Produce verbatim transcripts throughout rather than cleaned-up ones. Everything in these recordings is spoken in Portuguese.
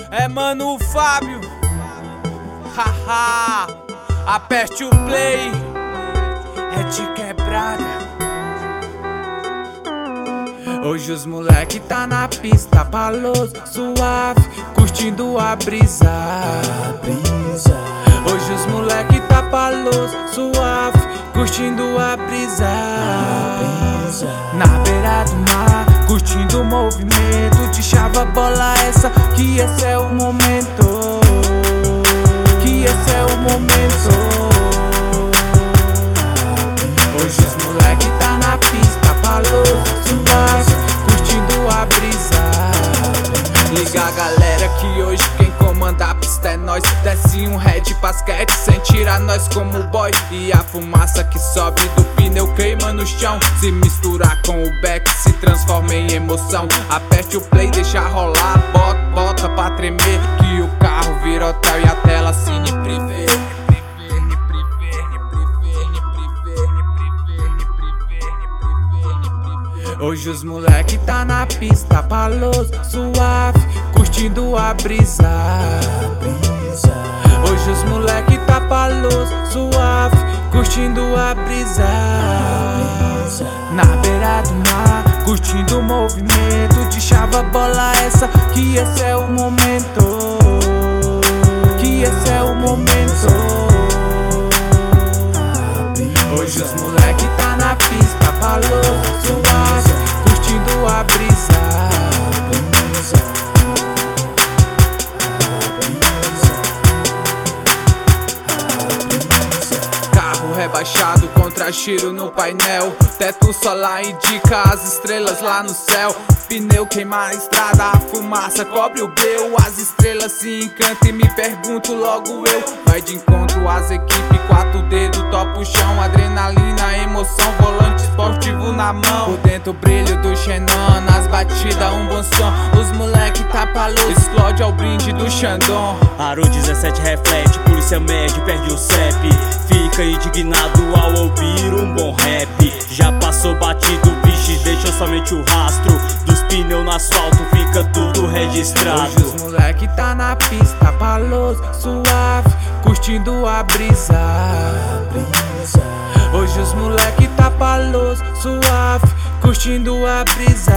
É mano Fábio. Haha, aperte o play. É de quebrada. Hoje os moleque tá na pista, paloso, suave, curtindo a brisa. Hoje os moleque tá paloso, suave, curtindo a brisa. Na beira do mar, curtindo o movimento. De chava bola essa, que esse é o momento. Que esse é o momento. Hoje os moleque tá na pista, paloso, suave, curtindo a brisa. Liga a galera que hoje quem comanda a pista é nós. Desce um red basquete sem tirar nós como boy. E a fumaça que sobe do pneu queima no chão. Se misturar com o back se transforma em emoção. Aperte o play, deixa rolar, bota, bota pra tremer. Que o carro vira hotel e a tela cine privê. Hoje os moleque tá na pista, paloso, suave, curtindo a brisa. Hoje os moleque tá paloso, suave, curtindo a brisa. Na beira do mar, curtindo o movimento. De chava bola essa, que esse é o momento. Que esse é o momento. Hoje os moleque tá na pista, paloso, suave, curtindo a brisa. Carro rebaixado, contra giro no painel. Teto solar indica as estrelas lá no céu. Pneu queima a estrada, a fumaça cobre o breu. As estrelas se encantam e me pergunto logo eu. Vai de encontro às equipes, quatro dedos, topa o chão. Adrenalina, emoção, volante esportivo na mão. Por dentro o brilho do Xenon, nas batidas um bom som. Os moleque tá paloso, explode ao brinde do Xandão. Aro dezessete reflete, polícia mede, perde o C E P. Fica indignado ao ouvir um bom rap. Já passou batido, bicho, deixa somente o rastro dos pneus no asfalto, fica tudo registrado. Hoje os moleque tá na pista, paloso, suave, curtindo a brisa. Hoje os moleque tá paloso, suave, curtindo a brisa.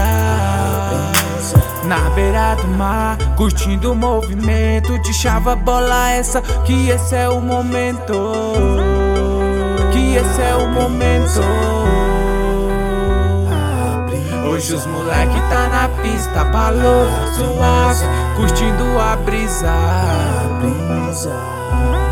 Na beira do mar, curtindo o movimento. De chava bola essa, que esse é o momento. Que esse é o momento. Hoje os moleque tá na pista, paloso, suave, curtindo a brisa.